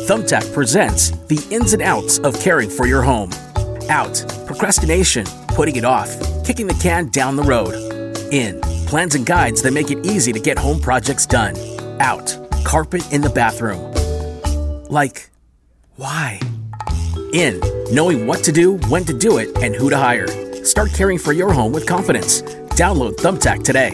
Thumbtack presents the ins and outs of caring for your home. Out, procrastination, putting it off, kicking the can down the road. In, plans and guides that make it easy to get home projects done. Out, carpet in the bathroom. Like, why? In, knowing what to do, when to do it, and who to hire. Start caring for your home with confidence. Download Thumbtack today.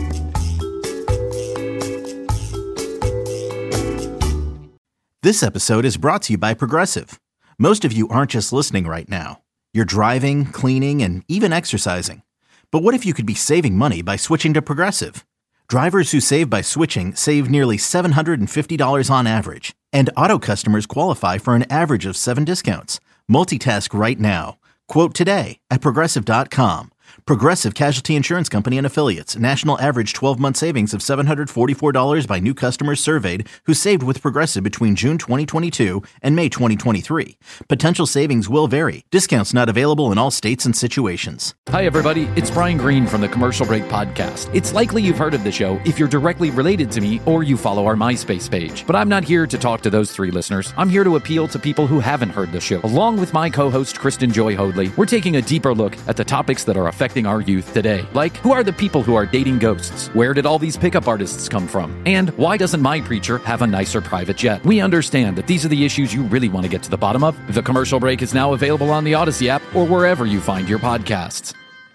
This episode is brought to you by Progressive. Most of you aren't just listening right now. You're driving, cleaning, and even exercising. But what if you could be saving money by switching to Progressive? Drivers who save by switching save nearly $750 on average. And auto customers qualify for an average of 7 discounts. Multitask right now. Quote today at Progressive.com. Progressive Casualty Insurance Company and Affiliates. National average 12-month savings of $744 by new customers surveyed who saved with Progressive between June 2022 and May 2023. Potential savings will vary. Discounts not available in all states and situations. Hi, everybody. It's Brian Green from the Commercial Break Podcast. It's likely you've heard of the show if you're directly related to me or you follow our MySpace page. But I'm not here to talk to those 3 listeners. I'm here to appeal to people who haven't heard the show. Along with my co-host, Kristen Joy Hoadley, we're taking a deeper look at the topics that are affecting our youth today. Like, who are the people who are dating ghosts? Where did all these pickup artists come from? And why doesn't my preacher have a nicer private jet? We understand that these are the issues you really want to get to the bottom of. The Commercial Break is now available on the Odyssey app or wherever you find your podcasts.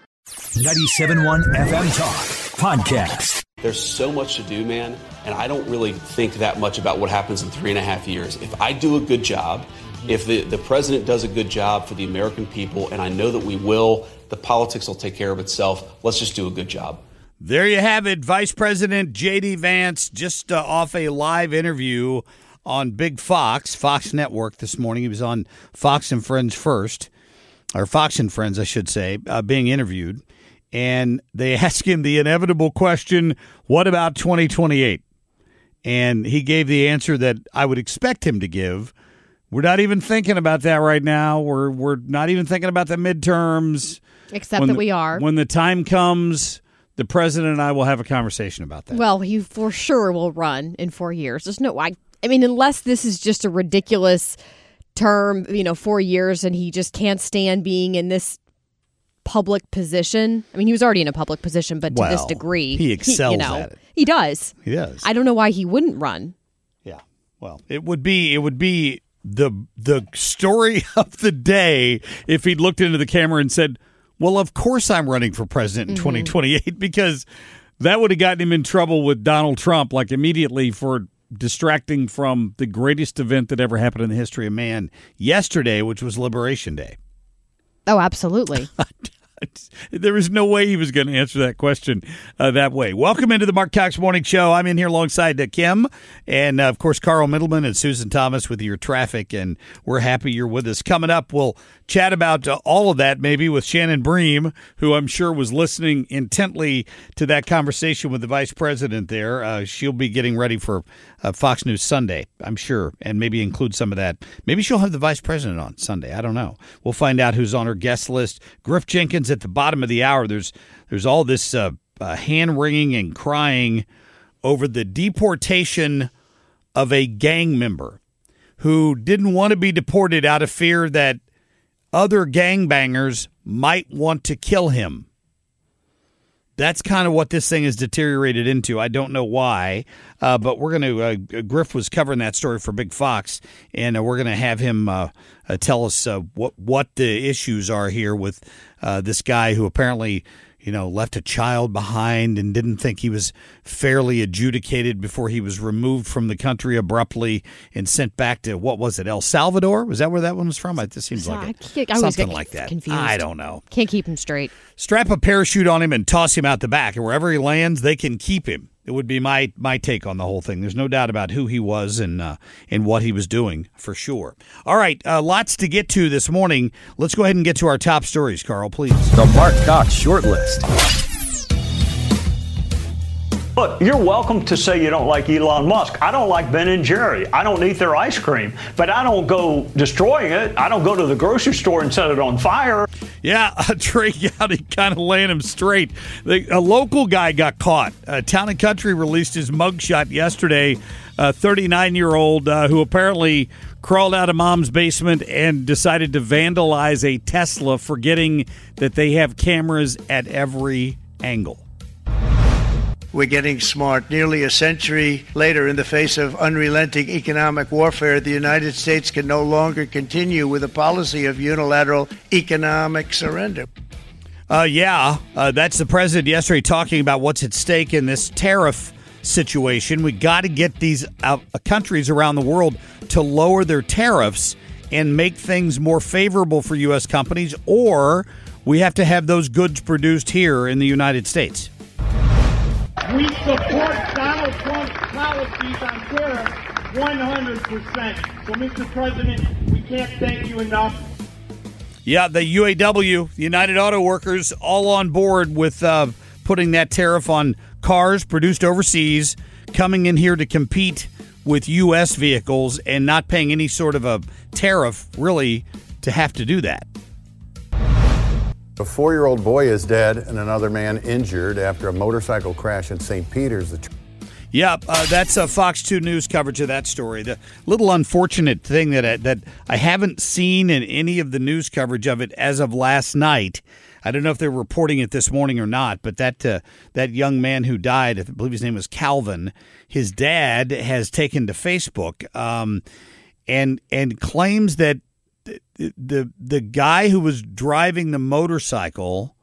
97.1 FM Talk Podcast. There's so much to do, man, and I don't really think that much about what happens in 3.5 years. If I do a good job, if the president does a good job for the American people, and I know that we will, the politics will take care of itself. Let's just do a good job. There you have it. Vice President J.D. Vance just off a live interview on Big Fox Network this morning. He was on Fox and Friends first, or Fox and Friends, I should say, being interviewed. And they asked him the inevitable question, what about 2028? And he gave the answer that I would expect him to give. We're not even thinking about that right now. We're not even thinking about the midterms. Except that we are. When the time comes, the president and I will have a conversation about that. Well, he for sure will run in 4 years. There's no, I mean, unless this is just a ridiculous term, 4 years, and he just can't stand being in this public position. I mean, he was already in a public position, but to this degree, he excels at it. He does. He does. I don't know why he wouldn't run. Yeah. Well, it would be the story of the day if he'd looked into the camera and said, well, of course I'm running for president in 2028, because that would have gotten him in trouble with Donald Trump, like immediately, for distracting from the greatest event that ever happened in the history of man yesterday, which was Liberation Day. Oh, absolutely. There was no way he was going to answer that question that way. Welcome into the Mark Cox Morning Show. I'm in here alongside Kim and, of course, Carl Middleman and Susan Thomas with your traffic, and we're happy you're with us. Coming up, we'll chat about all of that maybe with Shannon Bream, who I'm sure was listening intently to that conversation with the vice president there. She'll be getting ready for Fox News Sunday, I'm sure, and maybe include some of that. Maybe she'll have the vice president on Sunday. I don't know. We'll find out who's on her guest list. Griff Jenkins at the bottom of the hour. There's all this hand-wringing and crying over the deportation of a gang member who didn't want to be deported out of fear that other gangbangers might want to kill him. That's kind of what this thing has deteriorated into. I don't know why, but we're going to Griff was covering that story for Big Fox, and we're going to have him tell us what the issues are here with this guy who apparently left a child behind and didn't think he was fairly adjudicated before he was removed from the country abruptly and sent back to, what was it, El Salvador? Was that where that one was from? It just seems like it. Something like that. Confused. I don't know. Can't keep him straight. Strap a parachute on him and toss him out the back, and wherever he lands, they can keep him. It would be my take on the whole thing. There's no doubt about who he was and what he was doing, for sure. All right, lots to get to this morning. Let's go ahead and get to our top stories, Carl, please. The Mark Cox Short List. Look, you're welcome to say you don't like Elon Musk. I don't like Ben & Jerry. I don't eat their ice cream, but I don't go destroying it. I don't go to the grocery store and set it on fire. Yeah, Trey Gowdy kind of laying him straight. A local guy got caught. Town & Country released his mugshot yesterday. 39-year-old who apparently crawled out of mom's basement and decided to vandalize a Tesla, forgetting that they have cameras at every angle. We're getting smart. Nearly a century later, in the face of unrelenting economic warfare, the United States can no longer continue with a policy of unilateral economic surrender. That's the president yesterday talking about what's at stake in this tariff situation. We got to get these countries around the world to lower their tariffs and make things more favorable for U.S. companies, or we have to have those goods produced here in the United States. We support Donald Trump's policies on tariffs 100%. So, Mr. President, we can't thank you enough. Yeah, the UAW, United Auto Workers, all on board with putting that tariff on cars produced overseas, coming in here to compete with U.S. vehicles and not paying any sort of a tariff, really, to have to do that. A 4-year-old boy is dead and another man injured after a motorcycle crash in St. Peter's. That's Fox 2 News coverage of that story. The little unfortunate thing that I haven't seen in any of the news coverage of it as of last night. I don't know if they're reporting it this morning or not, but that young man who died, I believe his name was Calvin, his dad has taken to Facebook and claims that the guy who was driving the motorcycle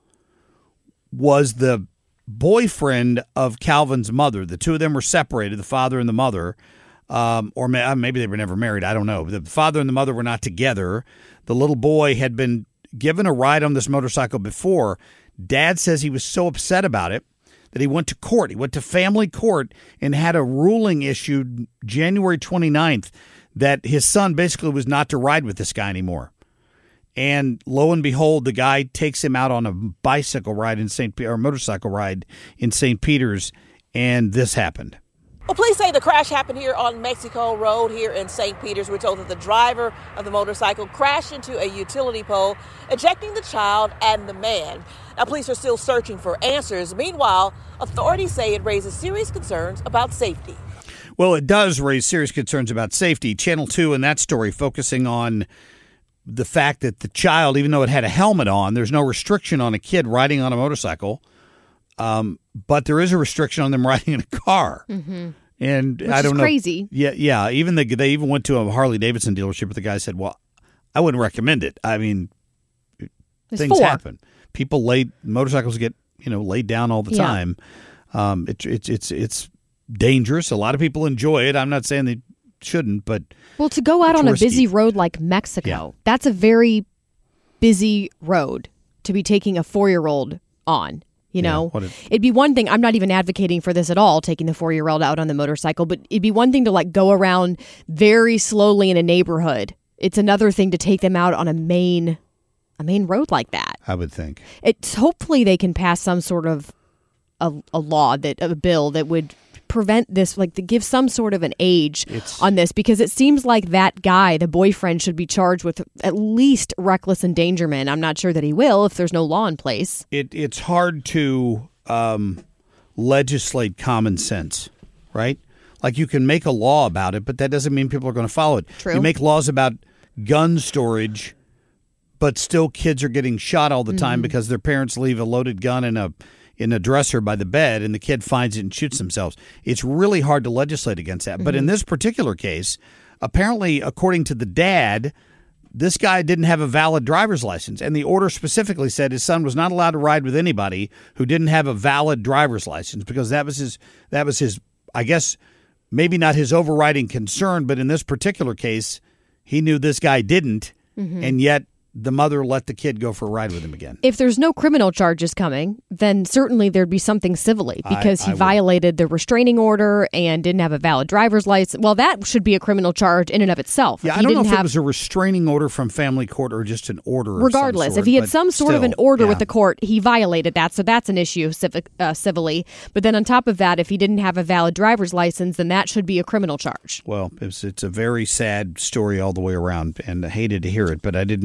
was the boyfriend of Calvin's mother. The two of them were separated, the father and the mother, or maybe they were never married. I don't know. The father and the mother were not together. The little boy had been given a ride on this motorcycle before. Dad says he was so upset about it that he went to court. He went to family court and had a ruling issued January 29th that his son basically was not to ride with this guy anymore. And lo and behold, the guy takes him out on a motorcycle ride in St. Peter's, and this happened. Well, police say the crash happened here on Mexico Road here in St. Peter's. We're told that the driver of the motorcycle crashed into a utility pole, ejecting the child and the man. Now, police are still searching for answers. Meanwhile, authorities say it raises serious concerns about safety. Well, it does raise serious concerns about safety. Channel 2 in that story focusing on the fact that the child, even though it had a helmet on, there's no restriction on a kid riding on a motorcycle, but there is a restriction on them riding in a car. Mm-hmm. And Which I don't is know. Crazy. Yeah. Even they even went to a Harley Davidson dealership, but the guy said, "Well, I wouldn't recommend it. I mean, things happen. Motorcycles get laid down all the time. It's dangerous. A lot of people enjoy it. I'm not saying they shouldn't, but to go out on risky. a busy road like Mexico, that's a very busy road to be taking a 4-year-old on. It'd be one thing. I'm not even advocating for this at all, taking the 4-year-old out on the motorcycle, but it'd be one thing to go around very slowly in a neighborhood. It's another thing to take them out on a main road like that. I would think. It's hopefully they can pass some sort of a bill that would prevent this, to give some sort of an age on this, because it seems like that guy, the boyfriend, should be charged with at least reckless endangerment. I'm not sure that he will if there's no law in place. It's hard to legislate common sense, right? You can make a law about it, but that doesn't mean people are going to follow it. True. You make laws about gun storage, but still kids are getting shot all the time because their parents leave a loaded gun in a dresser by the bed, and the kid finds it and shoots themselves. It's really hard to legislate against that. But in this particular case, apparently, according to the dad, this guy didn't have a valid driver's license, and the order specifically said his son was not allowed to ride with anybody who didn't have a valid driver's license, because that was his, I guess, maybe not his overriding concern, but in this particular case, he knew this guy didn't, and yet the mother let the kid go for a ride with him again. If there's no criminal charges coming, then certainly there'd be something civilly, because he violated the restraining order and didn't have a valid driver's license. Well, that should be a criminal charge in and of itself. Yeah, I don't know if it was a restraining order from family court or just an order. Regardless, of some sort, if he had some sort of an order with the court, he violated that. So that's an issue civilly. But then on top of that, if he didn't have a valid driver's license, then that should be a criminal charge. Well, it's a very sad story all the way around, and I hated to hear it, but I didn't know if you knew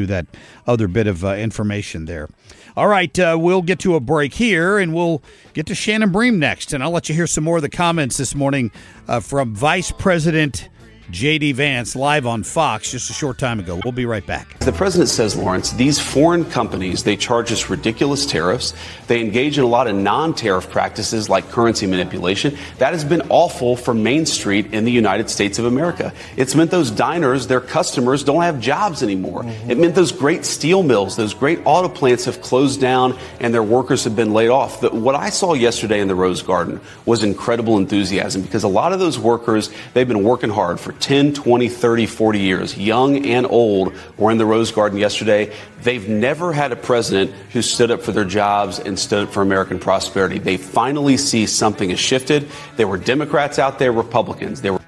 you that other bit of information there. All right, we'll get to a break here, and we'll get to Shannon Bream next, and I'll let you hear some more of the comments this morning from Vice President J.D. Vance live on Fox just a short time ago. We'll be right back. The president says, Lawrence, these foreign companies, they charge us ridiculous tariffs. They engage in a lot of non-tariff practices like currency manipulation. That has been awful for Main Street in the United States of America. It's meant those diners, their customers, don't have jobs anymore. It meant those great steel mills, those great auto plants have closed down and their workers have been laid off. What I saw yesterday in the Rose Garden was incredible enthusiasm because a lot of those workers, they've been working hard for 10, 20, 30, 40 years, young and old, were in the Rose Garden yesterday. They've never had a president who stood up for their jobs and stood up for American prosperity. They finally see something has shifted. There were Democrats out there, Republicans. There were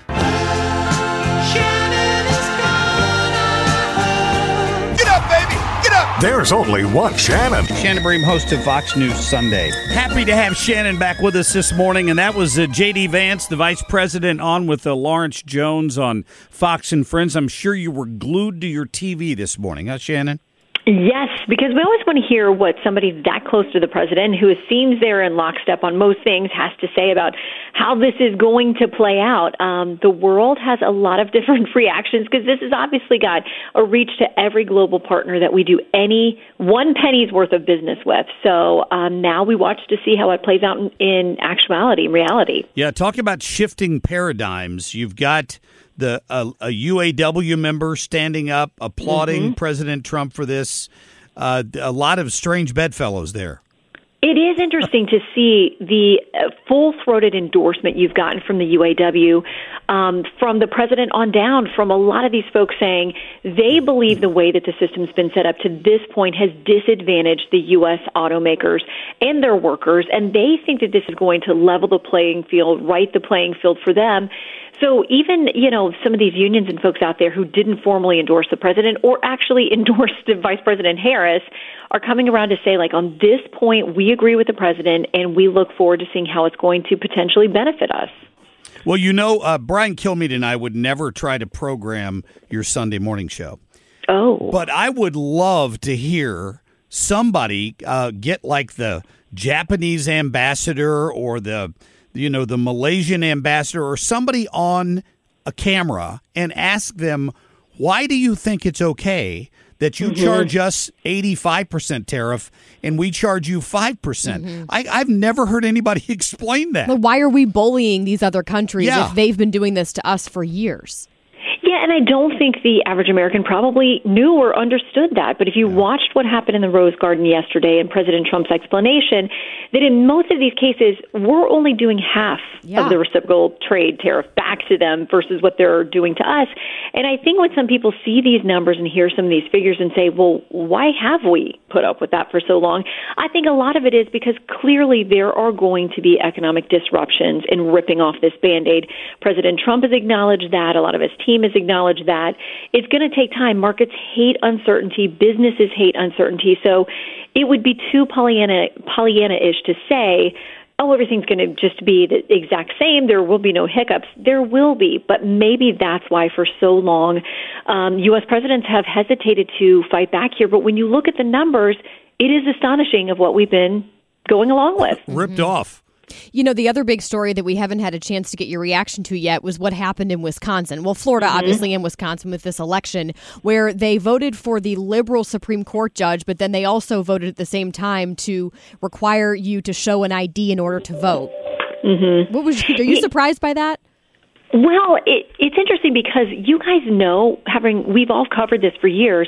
There's only one Shannon. Shannon Bream, host of Fox News Sunday. Happy to have Shannon back with us this morning, and that was J.D. Vance, the vice president, on with Lawrence Jones on Fox and Friends. I'm sure you were glued to your TV this morning, huh, Shannon? Yes, because we always want to hear what somebody that close to the president, who seems there in lockstep on most things, has to say about how this is going to play out. The world has a lot of different reactions because this has obviously got a reach to every global partner that we do any one penny's worth of business with. So now we watch to see how it plays out in actuality, in reality. Yeah, talk about shifting paradigms. You've got a UAW member standing up, applauding President Trump for this. A lot of strange bedfellows there. It is interesting to see the full-throated endorsement you've gotten from the UAW, from the president on down, from a lot of these folks saying they believe the way that the system's been set up to this point has disadvantaged the U.S. automakers and their workers, and they think that this is going to level the playing field, right the playing field for them. So even, some of these unions and folks out there who didn't formally endorse the president or actually endorsed Vice President Harris are coming around to say, on this point, we agree with the president and we look forward to seeing how it's going to potentially benefit us. Well, Brian Kilmeade and I would never try to program your Sunday morning show. Oh. But I would love to hear somebody get the Japanese ambassador or the Malaysian ambassador or somebody on a camera and ask them, why do you think it's okay that you charge us 85% tariff and we charge you 5%? I've never heard anybody explain that. But why are we bullying these other countries if they've been doing this to us for years? Yeah, and I don't think the average American probably knew or understood that. But if you watched what happened in the Rose Garden yesterday and President Trump's explanation, that in most of these cases, we're only doing half of the reciprocal trade tariff back to them versus what they're doing to us. And I think when some people see these numbers and hear some of these figures and say, well, why have we put up with that for so long? I think a lot of it is because clearly there are going to be economic disruptions in ripping off this Band-Aid. President Trump has acknowledged that. A lot of his team has acknowledged that. It's going to take time. Markets hate uncertainty. Businesses hate uncertainty. So it would be too Pollyanna-ish to say, oh, everything's going to just be the exact same. There will be no hiccups. There will be, but maybe that's why for so long U.S. presidents have hesitated to fight back here. But when you look at the numbers, it is astonishing of what we've been going along with. Ripped off. The other big story that we haven't had a chance to get your reaction to yet was what happened in Wisconsin. Well, Florida, obviously, and Wisconsin with this election, where they voted for the liberal Supreme Court judge, but then they also voted at the same time to require you to show an ID in order to vote. Are you surprised by that? Well, it's interesting because you guys know, we've all covered this for years.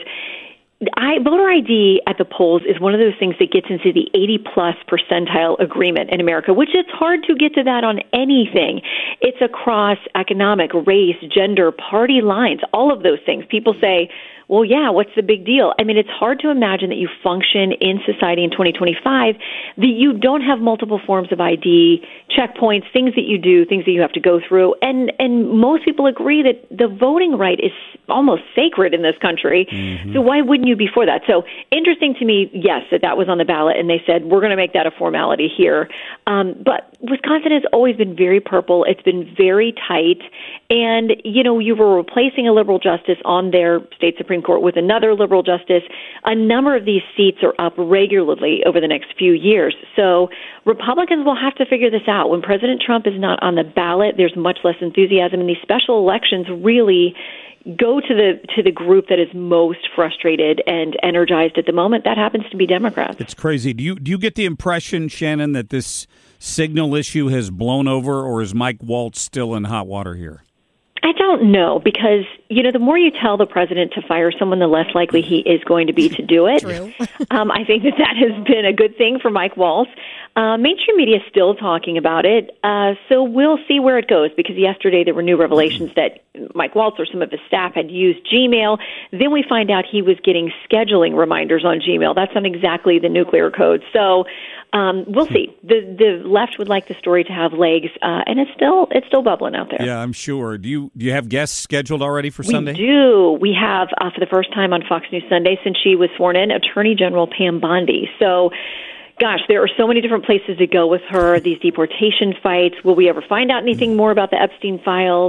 Voter ID at the polls is one of those things that gets into the 80-plus percentile agreement in America, which it's hard to get to that on anything. It's across economic, race, gender, party lines, all of those things. People say, well, yeah, what's the big deal? I mean, it's hard to imagine that you function in society in 2025, that you don't have multiple forms of ID, checkpoints, things that you do, things that you have to go through. And most people agree that the voting right is almost sacred in this country. So why wouldn't you be for that? So interesting to me, yes, that was on the ballot, and they said, we're going to make that a formality here. But Wisconsin has always been very purple. It's been very tight. And, you were replacing a liberal justice on their state Supreme Supreme Court with another liberal justice. A number of these seats are up regularly over the next few years. So Republicans will have to figure this out. When President Trump is not on the ballot, there's much less enthusiasm, and these special elections really go to the group that is most frustrated and energized at the moment. That happens to be Democrats. It's crazy. Do you get the impression, Shannon, that this signal issue has blown over, or is Mike Waltz still in hot water here? I don't know, because, the more you tell the president to fire someone, the less likely he is going to be to do it. True. I think that has been a good thing for Mike Waltz. Mainstream media is still talking about it, so we'll see where it goes, because yesterday there were new revelations that Mike Waltz or some of his staff had used Gmail. Then we find out he was getting scheduling reminders on Gmail. That's not exactly the nuclear code. So we'll see. The left would like the story to have legs, and it's still bubbling out there. Yeah, I'm sure. Do you have guests scheduled already for Sunday? We do. We have, for the first time on Fox News Sunday since she was sworn in, Attorney General Pam Bondi. So, gosh, there are so many different places to go with her. These deportation fights. Will we ever find out anything more about the Epstein files?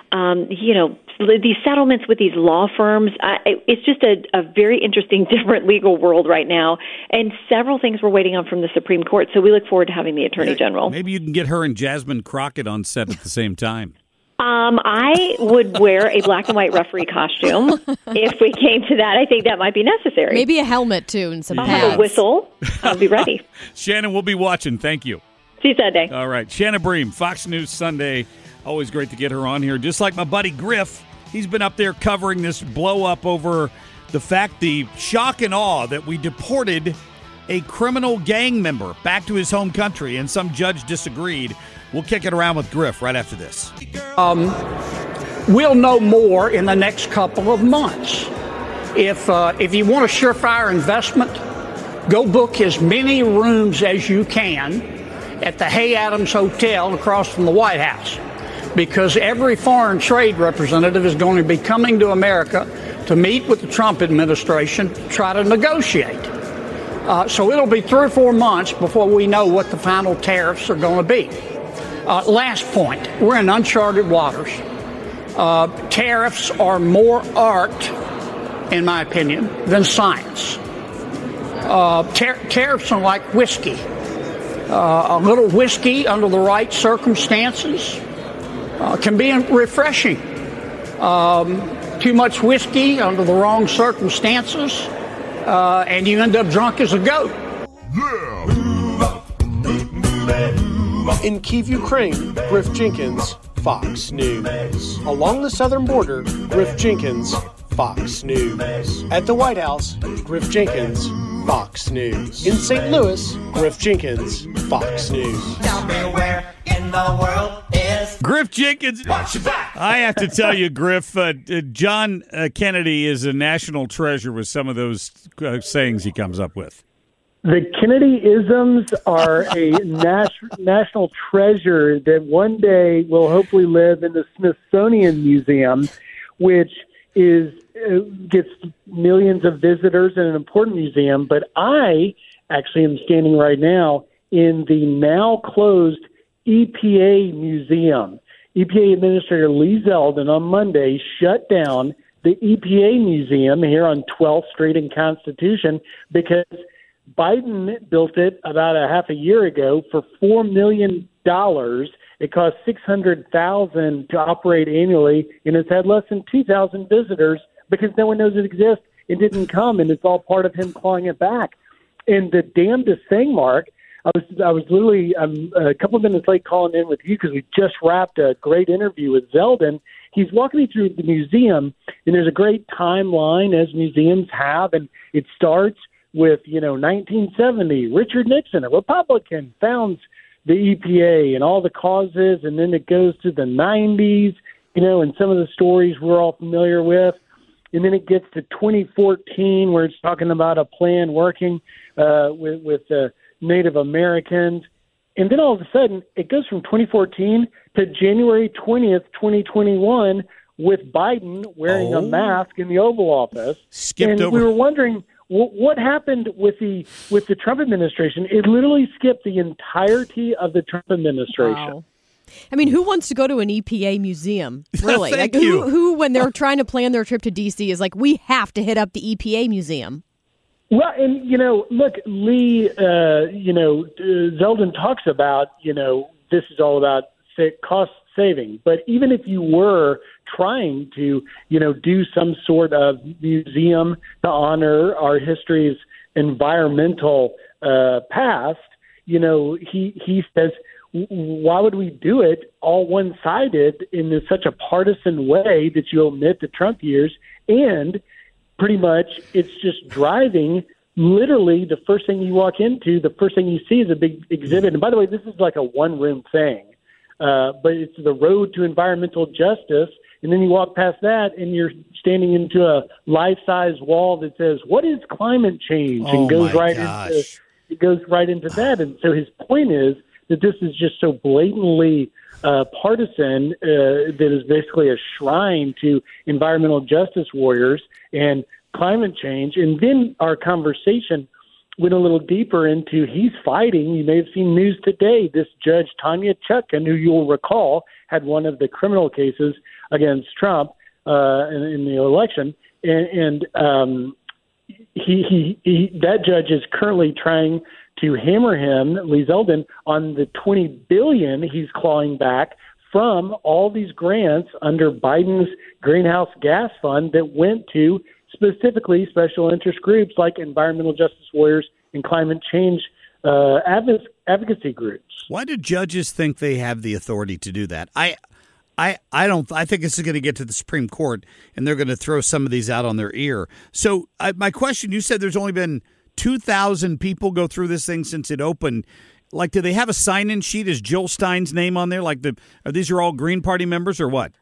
These settlements with these law firms. It's just a very interesting, different legal world right now. And several things we're waiting on from the Supreme Court. So we look forward to having the Attorney General. Maybe you can get her and Jasmine Crockett on set at the same time. I would wear a black and white referee costume if we came to that. I think that might be necessary. Maybe a helmet, too, and some pads. Have a whistle. I'll be ready. Shannon, we'll be watching. Thank you. See you Sunday. All right. Shannon Bream, Fox News Sunday. Always great to get her on here. Just like my buddy Griff, he's been up there covering this blow-up over the shock and awe that we deported a criminal gang member back to his home country, and some judge disagreed. We'll kick it around with Griff right after this. We'll know more in the next couple of months. If you want a surefire investment, go book as many rooms as you can at the Hay Adams Hotel across from the White House, because every foreign trade representative is going to be coming to America to meet with the Trump administration to try to negotiate. So it'll be 3 or 4 months before we know what the final tariffs are going to be. Last point, we're in uncharted waters. Tariffs are more art, in my opinion, than science. Tariffs are like whiskey. A little whiskey under the right circumstances can be refreshing. Too much whiskey under the wrong circumstances, and you end up drunk as a goat. In Kyiv, Ukraine, Griff Jenkins, Fox News. Along the southern border, Griff Jenkins, Fox News. At the White House, Griff Jenkins, Fox News. In St. Louis, Griff Jenkins, Fox News. Tell me where in the world is Griff Jenkins. Watch your back. I have to tell you, Griff, John Kennedy is a national treasure with some of those sayings he comes up with. The Kennedy-isms are a national treasure that one day will hopefully live in the Smithsonian Museum, which gets millions of visitors and an important museum. But I actually am standing right now in the now-closed EPA Museum. EPA Administrator Lee Zeldin on Monday shut down the EPA Museum here on 12th Street and Constitution because Biden built it about a half a year ago for $4 million. It cost $600,000 to operate annually, and it's had less than 2,000 visitors because no one knows it exists. It didn't come, and it's all part of him clawing it back. And the damnedest thing, Mark, I was literally a couple of minutes late calling in with you because we just wrapped a great interview with Zeldin. He's walking me through the museum, and there's a great timeline, as museums have, and it starts with, 1970, Richard Nixon, a Republican, founds the EPA and all the causes, and then it goes to the 90s, and some of the stories we're all familiar with. And then it gets to 2014, where it's talking about a plan working with Native Americans. And then all of a sudden, it goes from 2014 to January 20th, 2021, with Biden wearing a mask in the Oval Office. Skipped over. We were wondering what happened with the Trump administration. It literally skipped the entirety of the Trump administration. Wow. I mean, who wants to go to an EPA museum? Really? Thank you. Who, when they're trying to plan their trip to D.C., is like, we have to hit up the EPA museum? Well, and, look, Lee, Zeldin talks about, this is all about cost saving. But even if you were trying to, do some sort of museum to honor our history's environmental past, he says, why would we do it all one-sided in such a partisan way that you omit the Trump years? And pretty much it's just driving. Literally, the first thing you walk into, the first thing you see is a big exhibit. And by the way, this is like a one-room thing, but it's the road to environmental justice. And then you walk past that, and you're standing into a life-size wall that says, "What is climate change?" and goes right into that. And so his point is that this is just so blatantly partisan that is basically a shrine to environmental justice warriors and climate change. And then our conversation went a little deeper into he's fighting. You may have seen news today. This judge, Tanya Chutkan, who you'll recall had one of the criminal cases against Trump in the election, and that judge is currently trying to hammer him, Lee Zeldin, on the $20 billion he's clawing back from all these grants under Biden's greenhouse gas fund that went to specifically special interest groups like environmental justice warriors and climate change advocacy groups. Why do judges think they have the authority to do that? I don't. I think this is going to get to the Supreme Court, and they're going to throw some of these out on their ear. So my question, you said there's only been 2,000 people go through this thing since it opened. Like, do they have a sign-in sheet? Is Jill Stein's name on there? Like, these are all Green Party members or what?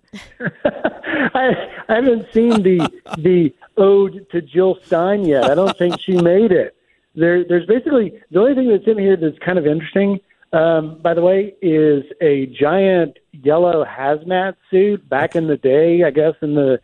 I haven't seen the ode to Jill Stein yet. I don't think she made it. There's basically the only thing that's in here that's kind of interesting, by the way, is a giant yellow hazmat suit. Back in the day, I guess in the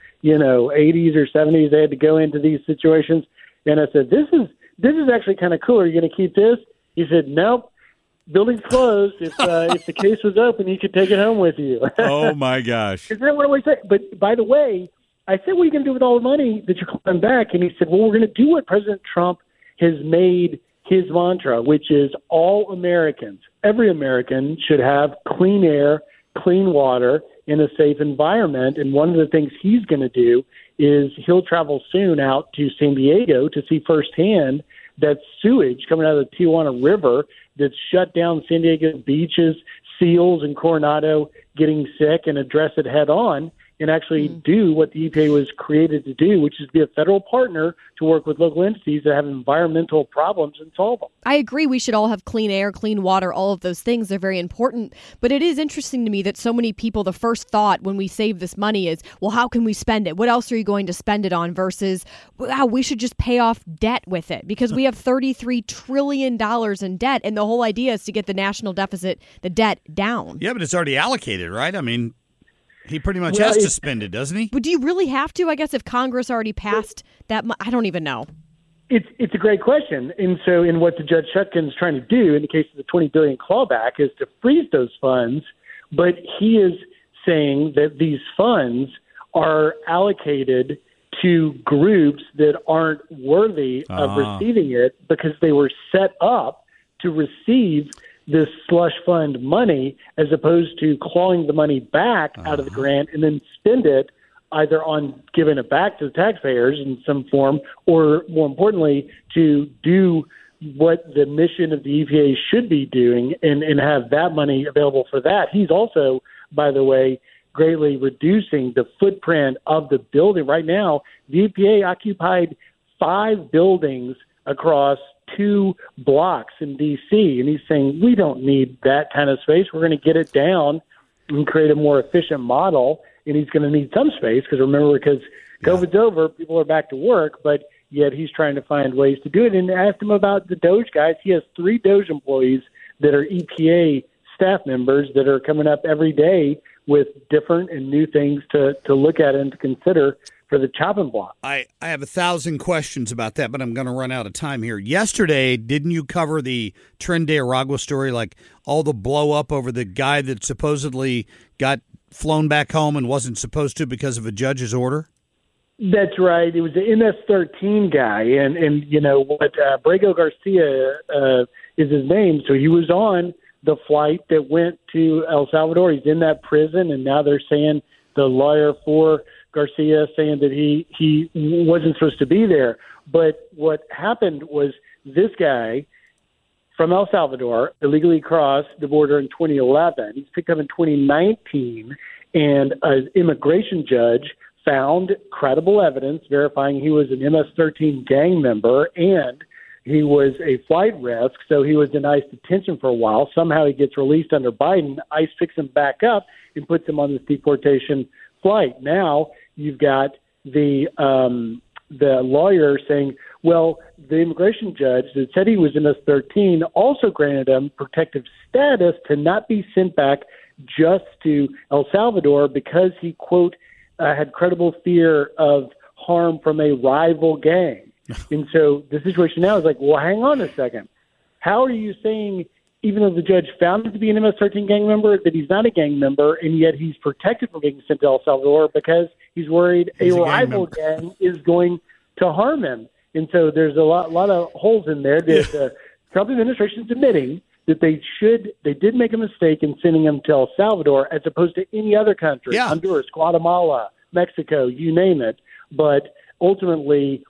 80s or 70s, they had to go into these situations. And I said, this is actually kind of cool. Are you going to keep this? He said, nope. Building's closed. If the case was open, you could take it home with you. Oh, my gosh. Isn't that what I say? But by the way, I said, what are you going to do with all the money that you're clawing back? And he said, well, we're going to do what President Trump has made his mantra, which is all Americans, every American should have clean air, clean water, in a safe environment. And one of the things he's going to do is he'll travel soon out to San Diego to see firsthand that sewage coming out of the Tijuana River that's shut down San Diego beaches, seals in Coronado getting sick, and address it head on and actually do what the EPA was created to do, which is be a federal partner to work with local entities that have environmental problems and solve them. I agree. We should all have clean air, clean water, all of those things. They're very important. But it is interesting to me that so many people, the first thought when we save this money is, well, how can we spend it? What else are you going to spend it on? Versus, wow, we should just pay off debt with it because we have $33 trillion in debt. And the whole idea is to get the national deficit, the debt, down. Yeah, but it's already allocated, right? I mean, he pretty much has to spend it, doesn't he? But do you really have to? I guess if Congress already passed that, I don't even know. It's a great question. And so in what the Judge Chutkan's trying to do in the case of the $20 billion clawback is to freeze those funds. But he is saying that these funds are allocated to groups that aren't worthy of receiving it because they were set up to receive this slush fund money as opposed to clawing the money back out of the grant and then spend it either on giving it back to the taxpayers in some form or, more importantly, to do what the mission of the EPA should be doing and have that money available for that. He's also, by the way, greatly reducing the footprint of the building. Right now, the EPA occupied 5 buildings across 2 blocks in D.C., and he's saying, we don't need that kind of space. We're going to get it down and create a more efficient model, and he's going to need some space because COVID's over, people are back to work, but yet he's trying to find ways to do it. And I asked him about the DOJ guys. He has 3 DOJ employees that are EPA staff members that are coming up every day with different and new things to look at and to consider for the chopping block. I have 1,000 questions about that, but I'm going to run out of time here. Yesterday, didn't you cover the Tren de Aragua story, like all the blow up over the guy that supposedly got flown back home and wasn't supposed to because of a judge's order? That's right. It was the MS-13 guy, and you know what? Brago Garcia is his name. So he was on the flight that went to El Salvador. He's in that prison, and now they're saying the lawyer for Garcia saying that he wasn't supposed to be there. But what happened was this guy from El Salvador illegally crossed the border in 2011. He's picked up in 2019, and an immigration judge found credible evidence verifying he was an MS-13 gang member and he was a flight risk, so he was denied detention for a while. Somehow he gets released under Biden. ICE picks him back up and puts him on this deportation flight. Now you've got the lawyer saying, well, the immigration judge that said he was MS-13 also granted him protective status to not be sent back just to El Salvador because he, quote, had credible fear of harm from a rival gang. And so the situation now is like, well, hang on a second. How are you saying, even though the judge found him to be an MS-13 gang member, that he's not a gang member, and yet he's protected from being sent to El Salvador because he's worried a rival gang is going to harm him? And so there's a lot of holes in there that the Trump administration is admitting that they did make a mistake in sending him to El Salvador as opposed to any other country, Honduras, Guatemala, Mexico, you name it. But ultimately,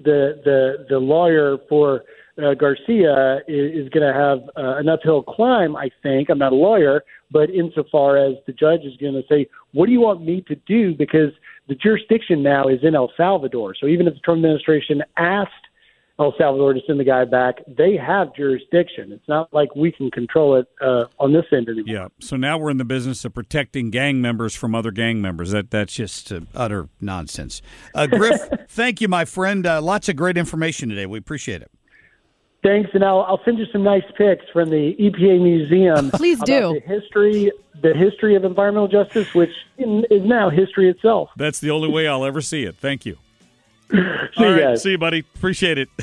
the lawyer for Garcia is going to have an uphill climb, I think. I'm not a lawyer, but insofar as the judge is going to say, what do you want me to do? Because the jurisdiction now is in El Salvador. So even if the Trump administration asked El Salvador to send the guy back, they have jurisdiction. It's not like we can control it on this end anymore. Yeah. So now we're in the business of protecting gang members from other gang members. That's just utter nonsense. Griff, thank you, my friend. Lots of great information today. We appreciate it. Thanks, and I'll send you some nice pics from the EPA Museum. Please do. The history of environmental justice, which is now history itself. That's the only way I'll ever see it. Thank you. See you guys. See you, buddy. Appreciate it.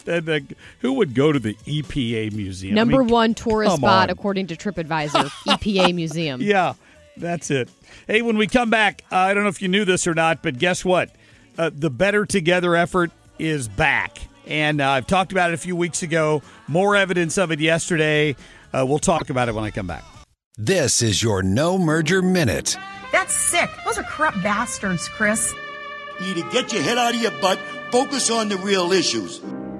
Who would go to the EPA Museum? Number one tourist spot, according to TripAdvisor, EPA Museum. Yeah, that's it. Hey, when we come back, I don't know if you knew this or not, but guess what? The Better Together effort is back. And I've talked about it a few weeks ago. More evidence of it yesterday. We'll talk about it when I come back. This is your No Merger Minute. That's sick. Those are corrupt bastards, Chris. You need to get your head out of your butt, focus on the real issues.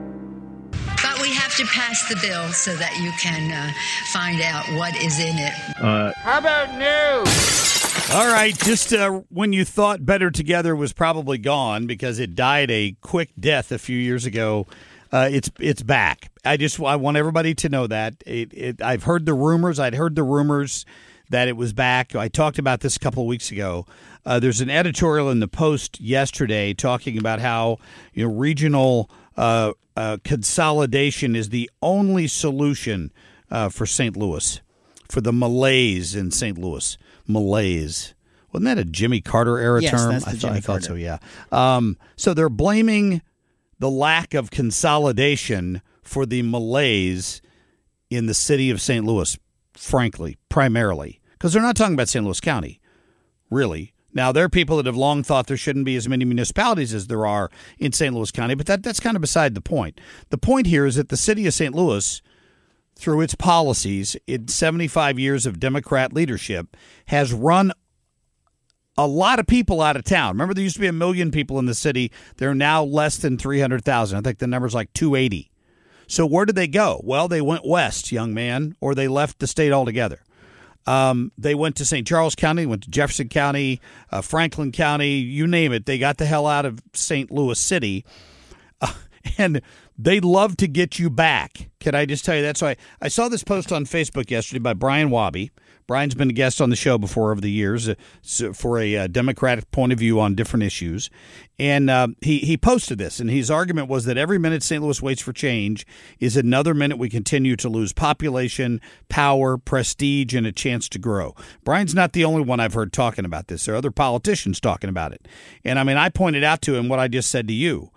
But we have to pass the bill so that you can find out what is in it. How about news? All right, just when you thought Better Together was probably gone because it died a quick death a few years ago, it's back. I want everybody to know that. I've heard the rumors. I'd heard the rumors that it was back. I talked about this a couple of weeks ago. There's an editorial in the Post yesterday talking about how regional consolidation is the only solution for St. Louis, for the malaise in St. Louis. Malaise. Wasn't that a Jimmy Carter era term? That's the Jimmy Carter. I thought so, yeah. So they're blaming the lack of consolidation for the malaise in the city of St. Louis, frankly, primarily. Because they're not talking about St. Louis County, really. Now, there are people that have long thought there shouldn't be as many municipalities as there are in St. Louis County, but that's kind of beside the point. The point here is that the city of St. Louis, through its policies in 75 years of Democrat leadership, has run a lot of people out of town. Remember, there used to be 1 million people in the city. There are now less than 300,000. I think the number's like 280. So where did they go? Well, they went west, young man, or they left the state altogether. They went to St. Charles County, went to Jefferson County, Franklin County, you name it. They got the hell out of St. Louis City. And they love to get you back. Can I just tell you that? So I saw this post on Facebook yesterday by Brian Wabi. Brian's been a guest on the show before over the years for a Democratic point of view on different issues. And he posted this, and his argument was that every minute St. Louis waits for change is another minute we continue to lose population, power, prestige, and a chance to grow. Brian's not the only one I've heard talking about this. There are other politicians talking about it. And, I mean, I pointed out to him what I just said to you.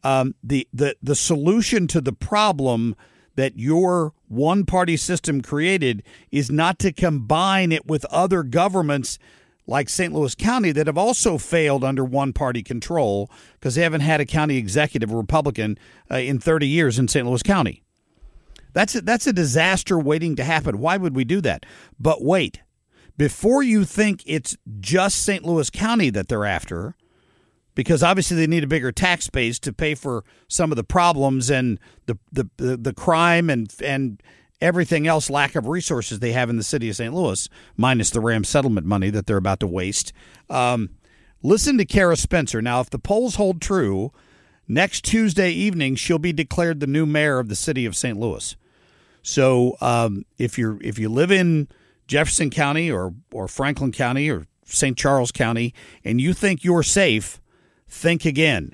The solution to the problem that your one-party system created is not to combine it with other governments like St. Louis County that have also failed under one-party control because they haven't had a county executive Republican in 30 years in St. Louis County. That's a disaster waiting to happen. Why would we do that? But wait, before you think it's just St. Louis County that they're after, because obviously they need a bigger tax base to pay for some of the problems and the crime and everything else, lack of resources they have in the city of St. Louis, minus the Ram settlement money that they're about to waste. Listen to Kara Spencer. Now, if the polls hold true, next Tuesday evening she'll be declared the new mayor of the city of St. Louis. So if you live in Jefferson County or Franklin County or St. Charles County and you think you're safe, think again.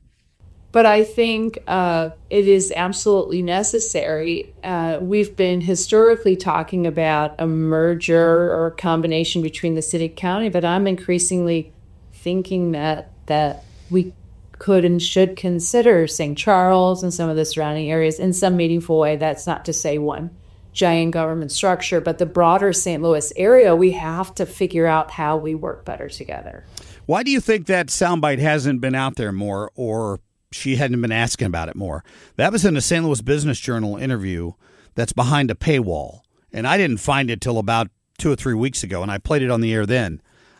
But I think it is absolutely necessary. We've been historically talking about a merger or a combination between the city and county, but I'm increasingly thinking that we could and should consider St. Charles and some of the surrounding areas in some meaningful way. That's not to say one giant government structure, but the broader St. Louis area, we have to figure out how we work better together. Why do you think that soundbite hasn't been out there more, or she hadn't been asking about it more? That was in a St. Louis Business Journal interview that's behind a paywall, and I didn't find it till about 2 or 3 weeks ago, and I played it on the air then.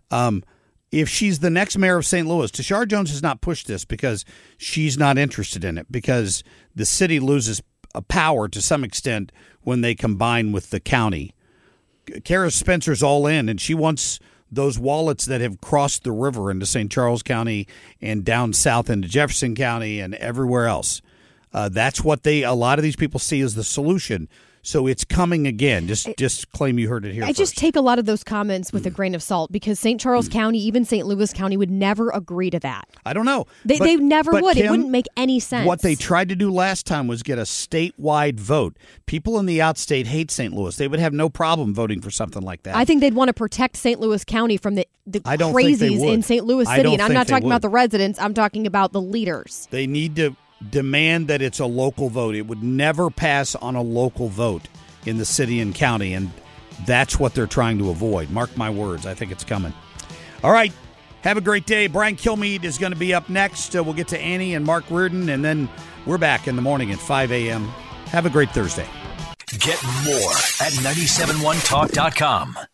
If she's the next mayor of St. Louis, Tashara Jones has not pushed this because she's not interested in it, because the city loses a power to some extent when they combine with the county. Kara Spencer's all in, and she wants those wallets that have crossed the river into St. Charles County and down south into Jefferson County and everywhere else. That's what a lot of these people see as the solution. So it's coming again. Just claim you heard it here I first. just take a lot of those comments with a grain of salt because St. Charles County, even St. Louis County, would never agree to that. I don't know. They never would. Kim, it wouldn't make any sense. What they tried to do last time was get a statewide vote. People in the outstate hate St. Louis. They would have no problem voting for something like that. I think they'd want to protect St. Louis County from the crazies in St. Louis City. And I'm not talking about the residents. I'm talking about the leaders. They need to demand that it's a local vote. It would never pass on a local vote in the city and county, and that's what they're trying to avoid. Mark my words. I think it's coming. All right. Have a great day. Brian Kilmeade is going to be up next. We'll get to Annie and Mark Reardon, and then we're back in the morning at 5 a.m. Have a great Thursday. Get more at 971talk.com.